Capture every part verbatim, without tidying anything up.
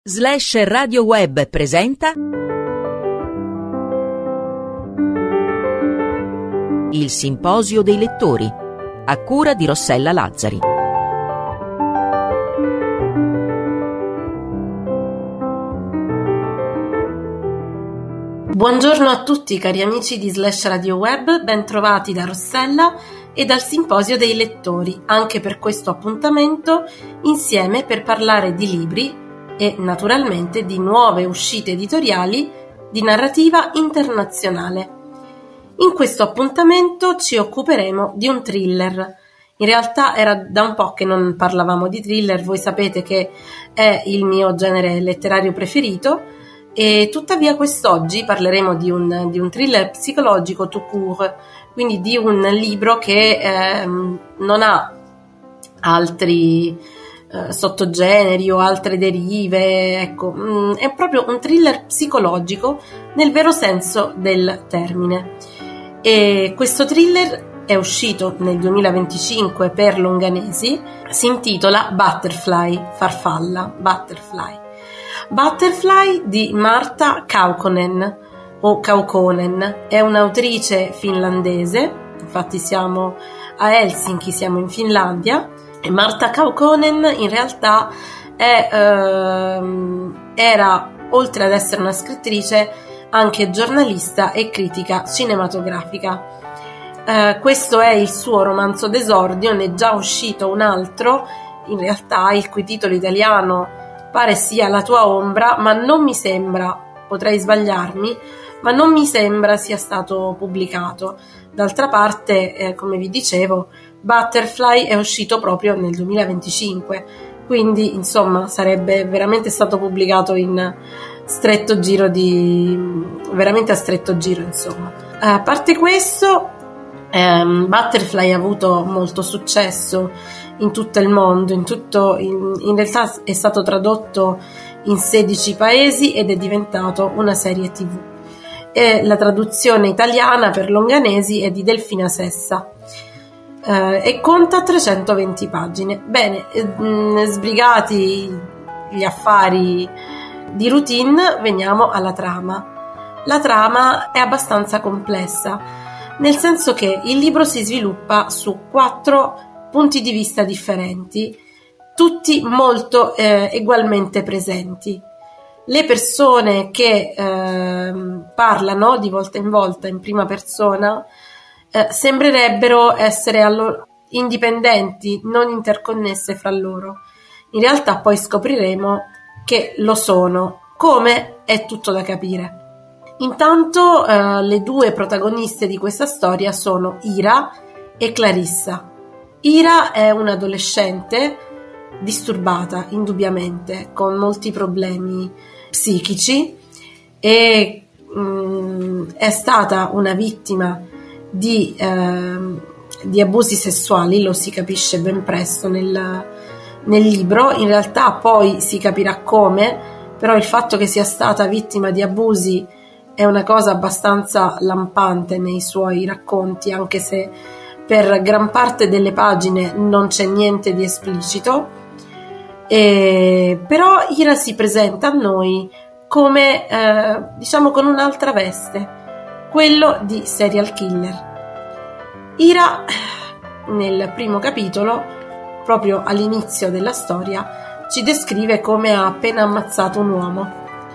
Slash Radio Web presenta Il Simposio dei Lettori, a cura di Rossella Lazzari. Buongiorno a tutti cari amici di Slash Radio Web, ben trovati da Rossella e dal Simposio dei Lettori, anche per questo appuntamento insieme per parlare di libri e naturalmente di nuove uscite editoriali di narrativa internazionale. In questo appuntamento ci occuperemo di un thriller. In realtà era da un po' che non parlavamo di thriller, voi sapete che è il mio genere letterario preferito, e tuttavia quest'oggi parleremo di un, di un thriller psicologico tout court, quindi di un libro che eh, non ha altri eh, sottogeneri o altre derive, ecco, mh, è proprio un thriller psicologico nel vero senso del termine. E questo thriller è uscito nel duemilaventicinque per Longanesi, si intitola Butterfly, farfalla, Butterfly. Butterfly di Marta Kaukonen o Kaukonen è un'autrice finlandese, infatti siamo a Helsinki, siamo in Finlandia, e Marta Kaukonen in realtà è, ehm, era, oltre ad essere una scrittrice, anche giornalista e critica cinematografica. Eh, questo è il suo romanzo d'esordio, ne è già uscito un altro, in realtà il cui titolo italiano pare sia La tua ombra, ma non mi sembra, potrei sbagliarmi, ma non mi sembra sia stato pubblicato. D'altra parte, eh, come vi dicevo, Butterfly è uscito proprio nel duemilaventicinque, quindi insomma sarebbe veramente stato pubblicato in stretto giro di... veramente a stretto giro, insomma. A parte questo, ehm, Butterfly ha avuto molto successo in tutto il mondo, in, tutto, in, in realtà è stato tradotto in sedici paesi ed è diventato una serie tivù. E la traduzione italiana per Longanesi è di Delfina Sessa eh, e conta trecentoventi pagine. Bene, mh, sbrigati gli affari di routine, veniamo alla trama. La trama è abbastanza complessa, nel senso che il libro si sviluppa su quattro punti di vista differenti, tutti molto eh, ugualmente presenti. Le persone che eh, parlano di volta in volta in prima persona eh, sembrerebbero essere allo- indipendenti, non interconnesse fra loro. In realtà poi scopriremo che lo sono. Come? È tutto da capire. Intanto eh, le due protagoniste di questa storia sono Ira e Clarissa. Ira è un'adolescente disturbata, indubbiamente, con molti problemi psichici e mh, è stata una vittima di, eh, di abusi sessuali, lo si capisce ben presto nel, nel libro. In realtà poi si capirà come, però il fatto che sia stata vittima di abusi è una cosa abbastanza lampante nei suoi racconti, anche se per gran parte delle pagine non c'è niente di esplicito, e, però Ira si presenta a noi come, eh, diciamo, con un'altra veste, quello di serial killer. Ira, nel primo capitolo, proprio all'inizio della storia, ci descrive come ha appena ammazzato un uomo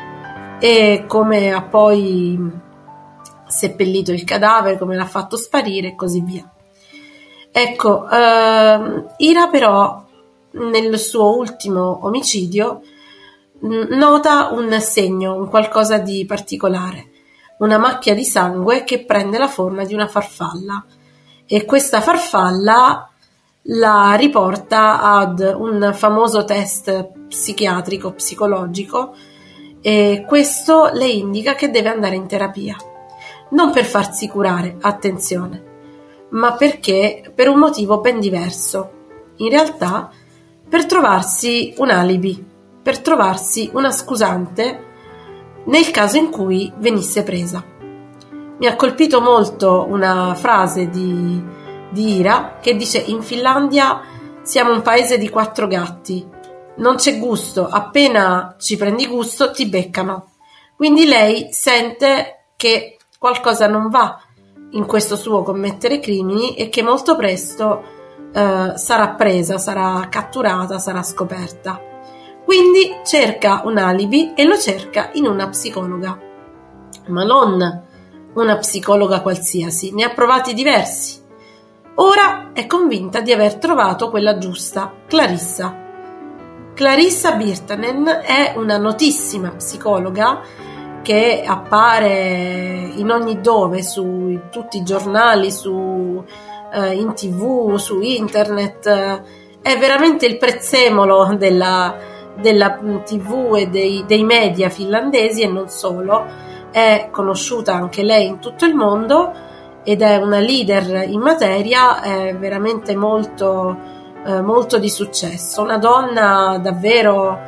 e come ha poi seppellito il cadavere, come l'ha fatto sparire e così via. Ecco, uh, Ira però nel suo ultimo omicidio n- nota un segno, un qualcosa di particolare, una macchia di sangue che prende la forma di una farfalla, e questa farfalla la riporta ad un famoso test psichiatrico, psicologico, e questo le indica che deve andare in terapia, non per farsi curare, attenzione, ma perché per un motivo ben diverso. In realtà per trovarsi un alibi, per trovarsi una scusante nel caso in cui venisse presa. Mi ha colpito molto una frase di, di Ira che dice: in Finlandia siamo un paese di quattro gatti, non c'è gusto, appena ci prendi gusto ti beccano. Quindi lei sente che qualcosa non va in questo suo commettere crimini e che molto presto eh, sarà presa, sarà catturata, sarà scoperta. Quindi cerca un alibi e lo cerca in una psicologa, ma non una psicologa qualsiasi, ne ha provati diversi. Ora è convinta di aver trovato quella giusta, Clarissa. Clarissa Birtanen è una notissima psicologa che appare in ogni dove, su tutti i giornali, su, eh, in tv, su internet. È veramente il prezzemolo della, della tv e dei, dei media finlandesi, e non solo. È conosciuta anche lei in tutto il mondo ed è una leader in materia, è veramente molto, eh, molto di successo, una donna davvero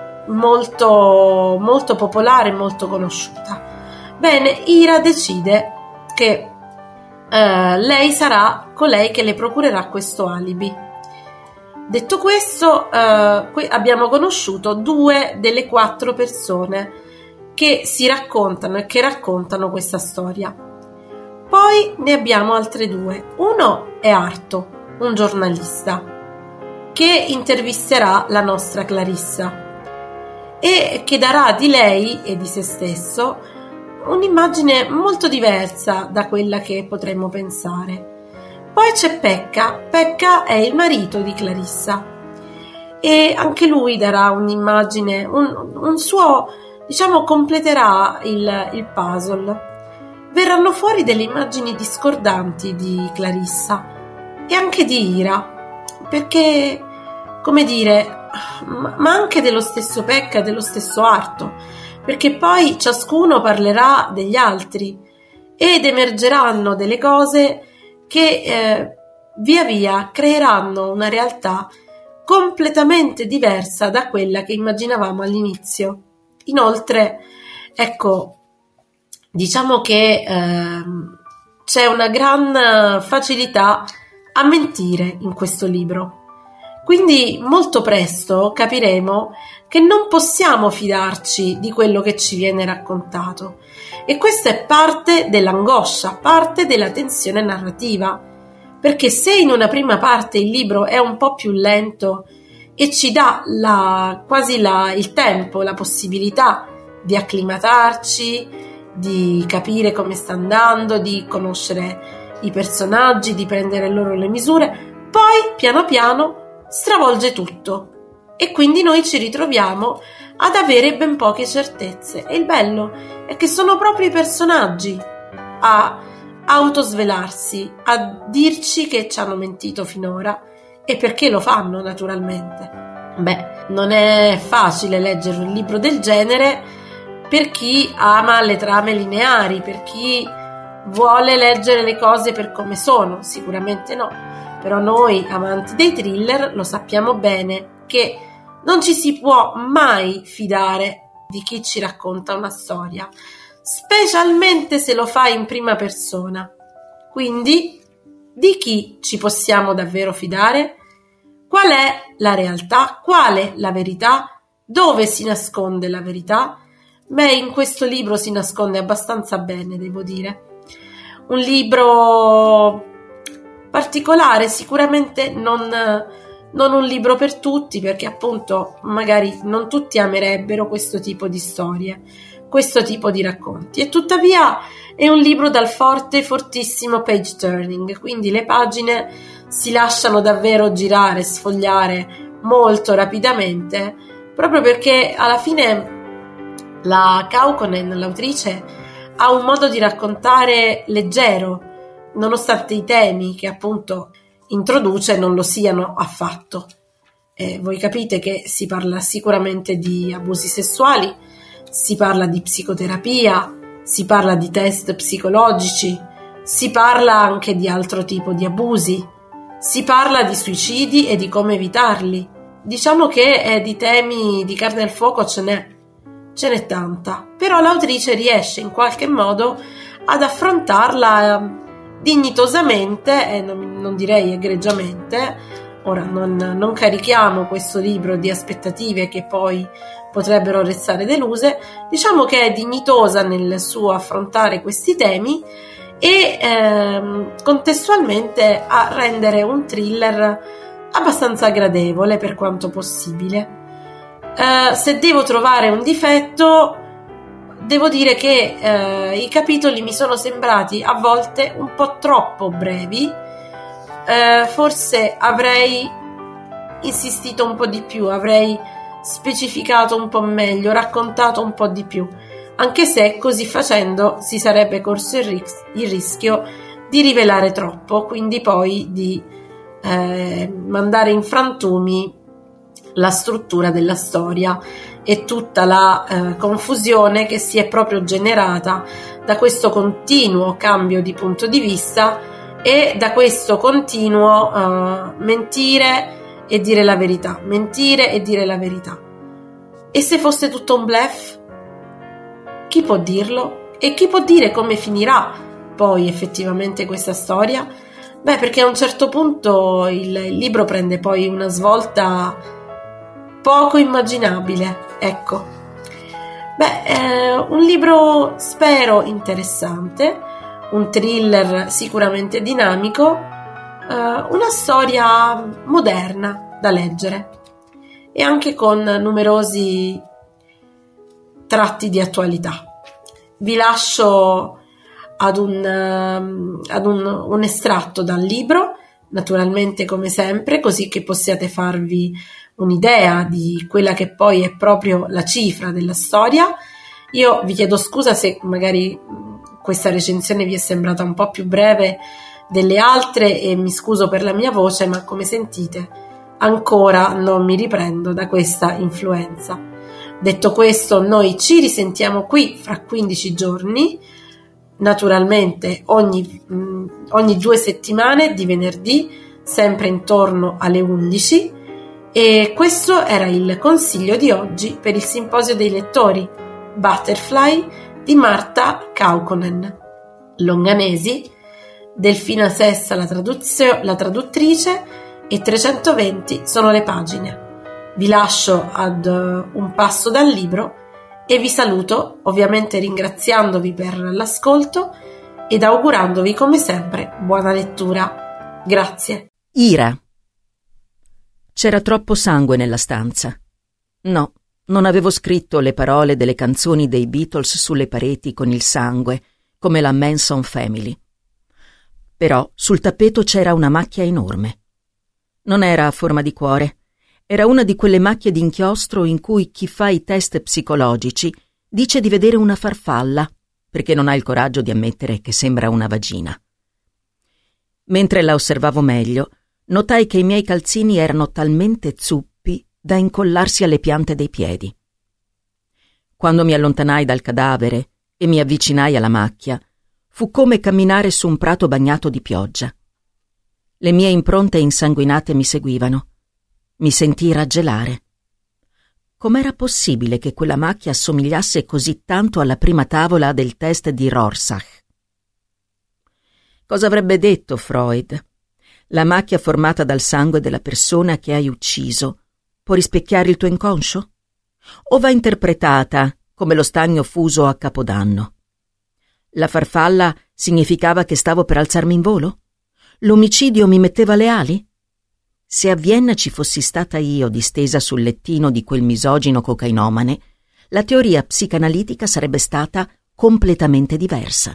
molto, molto popolare, molto conosciuta. Bene, Ira decide che eh, lei sarà colei che le procurerà questo alibi. Detto questo, eh, qui abbiamo conosciuto due delle quattro persone che si raccontano e che raccontano questa storia. Poi ne abbiamo altre due. Uno è Arto, un giornalista che intervisterà la nostra Clarissa e che darà di lei e di se stesso un'immagine molto diversa da quella che potremmo pensare. Poi c'è Pekka. Pekka è il marito di Clarissa e anche lui darà un'immagine, un, un suo, diciamo, completerà il, il puzzle. Verranno fuori delle immagini discordanti di Clarissa e anche di Ira, perché, come dire, ma anche dello stesso Pekka e dello stesso Arto, perché poi ciascuno parlerà degli altri ed emergeranno delle cose che eh, via via creeranno una realtà completamente diversa da quella che immaginavamo all'inizio. Inoltre, ecco, diciamo che eh, c'è una gran facilità a mentire in questo libro. Quindi molto presto capiremo che non possiamo fidarci di quello che ci viene raccontato, e questa è parte dell'angoscia, parte della tensione narrativa, perché se in una prima parte il libro è un po' più lento e ci dà la, quasi la, il tempo, la possibilità di acclimatarci, di capire come sta andando, di conoscere i personaggi, di prendere loro le misure, poi piano piano stravolge tutto e quindi noi ci ritroviamo ad avere ben poche certezze, e il bello è che sono proprio i personaggi a autosvelarsi, a dirci che ci hanno mentito finora e perché lo fanno, naturalmente. Beh, non è facile leggere un libro del genere per chi ama le trame lineari, per chi vuole leggere le cose per come sono, sicuramente no. Però noi, amanti dei thriller, lo sappiamo bene che non ci si può mai fidare di chi ci racconta una storia, specialmente se lo fa in prima persona. Quindi, di chi ci possiamo davvero fidare? Qual è la realtà? Qual è la verità? Dove si nasconde la verità? Beh, in questo libro si nasconde abbastanza bene, devo dire. Un libro particolare, sicuramente non, non un libro per tutti, perché appunto magari non tutti amerebbero questo tipo di storie, questo tipo di racconti, e tuttavia è un libro dal forte, fortissimo page turning, quindi le pagine si lasciano davvero girare, sfogliare molto rapidamente, proprio perché alla fine la Kaukonen, l'autrice, ha un modo di raccontare leggero, nonostante i temi che appunto introduce non lo siano affatto. Eh, voi capite che si parla sicuramente di abusi sessuali, si parla di psicoterapia, si parla di test psicologici, si parla anche di altro tipo di abusi, si parla di suicidi e di come evitarli. Diciamo che eh, di temi di carne al fuoco ce n'è, ce n'è tanta, però l'autrice riesce in qualche modo ad affrontarla dignitosamente, e non, non direi egregiamente, Ora non, non carichiamo questo libro di aspettative che poi potrebbero restare deluse. Diciamo che è dignitosa nel suo affrontare questi temi e ehm, contestualmente a rendere un thriller abbastanza gradevole per quanto possibile. Eh, se devo trovare un difetto, devo dire che eh, i capitoli mi sono sembrati a volte un po' troppo brevi. Eh, forse avrei insistito un po' di più, avrei specificato un po' meglio, raccontato un po' di più, anche se così facendo si sarebbe corso il, ris- il rischio di rivelare troppo, quindi poi di eh, mandare in frantumi la struttura della storia e tutta la eh, confusione che si è proprio generata da questo continuo cambio di punto di vista e da questo continuo uh, mentire e dire la verità, mentire e dire la verità. E se fosse tutto un bluff? Chi può dirlo? E chi può dire come finirà poi effettivamente questa storia? Beh, perché a un certo punto il, il libro prende poi una svolta poco immaginabile, ecco. Beh, eh, un libro spero interessante, un thriller sicuramente dinamico, uh, una storia moderna da leggere e anche con numerosi tratti di attualità. Vi lascio ad un, uh, ad un, un estratto dal libro, naturalmente come sempre, così che possiate farvi un'idea di quella che poi è proprio la cifra della storia. Io vi chiedo scusa se magari questa recensione vi è sembrata un po' più breve delle altre e mi scuso per la mia voce, ma come sentite ancora non mi riprendo da questa influenza. Detto questo, noi ci risentiamo qui fra quindici giorni, naturalmente ogni, mh, ogni due settimane di venerdì, sempre intorno alle undici, e questo era il consiglio di oggi per il simposio dei lettori Butterfly di Marta Kaukonen. Longanesi, Delfina Sessa la, traduzio- la traduttrice e trecentoventi sono le pagine. Vi lascio ad uh, un passo dal libro e vi saluto, ovviamente ringraziandovi per l'ascolto ed augurandovi come sempre buona lettura. Grazie. Ira. C'era troppo sangue nella stanza. No, non avevo scritto le parole delle canzoni dei Beatles sulle pareti con il sangue, come la Manson Family. Però sul tappeto c'era una macchia enorme. Non era a forma di cuore, era una di quelle macchie d'inchiostro in cui chi fa i test psicologici dice di vedere una farfalla, perché non ha il coraggio di ammettere che sembra una vagina. Mentre la osservavo meglio, notai che i miei calzini erano talmente zuppi da incollarsi alle piante dei piedi. Quando mi allontanai dal cadavere e mi avvicinai alla macchia, fu come camminare su un prato bagnato di pioggia. Le mie impronte insanguinate mi seguivano. Mi sentii raggelare. Com'era possibile che quella macchia assomigliasse così tanto alla prima tavola del test di Rorschach? Cosa avrebbe detto Freud? La macchia formata dal sangue della persona che hai ucciso può rispecchiare il tuo inconscio? O va interpretata come lo stagno fuso a Capodanno? La farfalla significava che stavo per alzarmi in volo? L'omicidio mi metteva le ali? Se a Vienna ci fossi stata io distesa sul lettino di quel misogino cocainomane, la teoria psicanalitica sarebbe stata completamente diversa.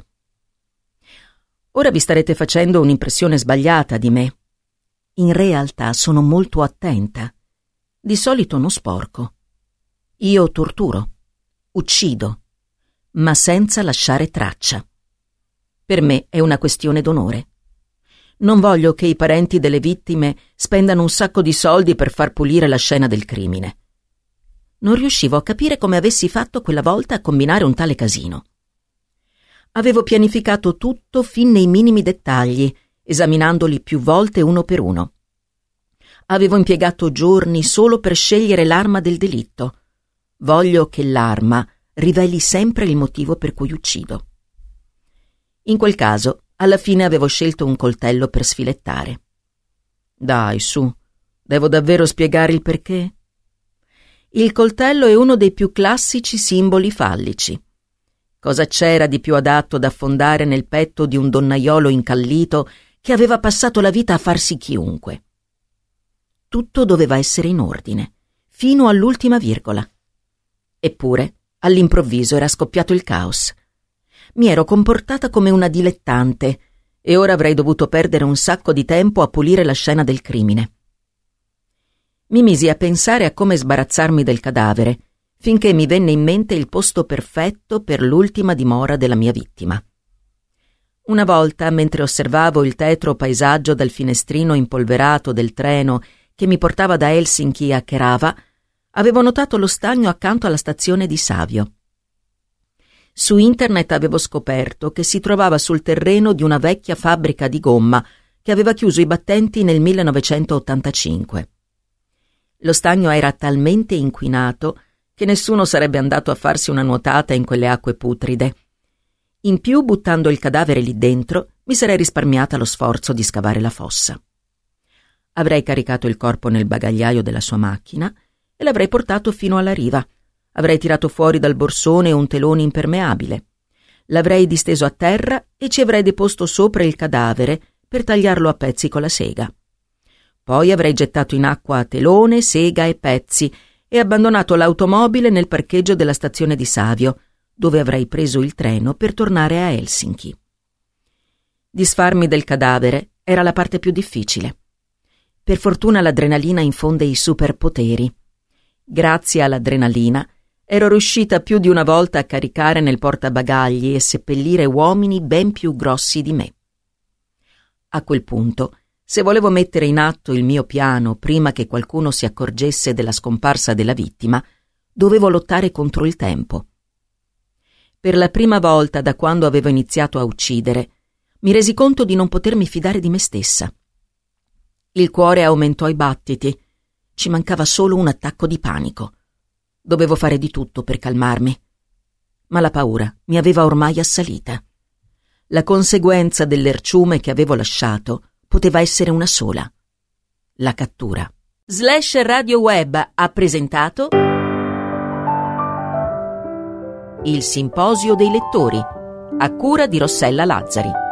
Ora vi starete facendo un'impressione sbagliata di me. In realtà sono molto attenta. Di solito non sporco. Io torturo, uccido, ma senza lasciare traccia. Per me è una questione d'onore. Non voglio che i parenti delle vittime spendano un sacco di soldi per far pulire la scena del crimine. Non riuscivo a capire come avessi fatto quella volta a combinare un tale casino. Avevo pianificato tutto fin nei minimi dettagli, esaminandoli più volte uno per uno. Avevo impiegato giorni solo per scegliere l'arma del delitto. Voglio che l'arma riveli sempre il motivo per cui uccido. In quel caso, alla fine avevo scelto un coltello per sfilettare. Dai, su, Devo davvero spiegare il perché? Il coltello è uno dei più classici simboli fallici. Cosa c'era di più adatto da affondare nel petto di un donnaiolo incallito che aveva passato la vita a farsi chiunque? Tutto doveva essere in ordine, fino all'ultima virgola. Eppure, all'improvviso era scoppiato il caos. Mi ero comportata come una dilettante e ora avrei dovuto perdere un sacco di tempo a pulire la scena del crimine. Mi misi a pensare a come sbarazzarmi del cadavere, finché mi venne in mente il posto perfetto per l'ultima dimora della mia vittima. Una volta, mentre osservavo il tetro paesaggio dal finestrino impolverato del treno che mi portava da Helsinki a Kerava, avevo notato lo stagno accanto alla stazione di Savio. Su internet avevo scoperto che si trovava sul terreno di una vecchia fabbrica di gomma che aveva chiuso i battenti nel millenovecentottantacinque. Lo stagno era talmente inquinato che nessuno sarebbe andato a farsi una nuotata in quelle acque putride. In più, buttando il cadavere lì dentro, mi sarei risparmiata lo sforzo di scavare la fossa. Avrei caricato il corpo nel bagagliaio della sua macchina e l'avrei portato fino alla riva. Avrei tirato fuori dal borsone un telone impermeabile. L'avrei disteso a terra e ci avrei deposto sopra il cadavere per tagliarlo a pezzi con la sega. Poi avrei gettato in acqua telone, sega e pezzi e abbandonato l'automobile nel parcheggio della stazione di Savio, dove avrei preso il treno per tornare a Helsinki. Disfarmi del cadavere era la parte più difficile. Per fortuna l'adrenalina infonde i superpoteri. Grazie all'adrenalina ero riuscita più di una volta a caricare nel portabagagli e seppellire uomini ben più grossi di me. A quel punto, se volevo mettere in atto il mio piano prima che qualcuno si accorgesse della scomparsa della vittima, dovevo lottare contro il tempo. Per la prima volta da quando avevo iniziato a uccidere, mi resi conto di non potermi fidare di me stessa. Il cuore aumentò i battiti. Ci mancava solo un attacco di panico. Dovevo fare di tutto per calmarmi. Ma la paura mi aveva ormai assalita. La conseguenza dell'erciume che avevo lasciato poteva essere una sola: la cattura. Slash Radio Web ha presentato Il Simposio dei Lettori, a cura di Rossella Lazzari.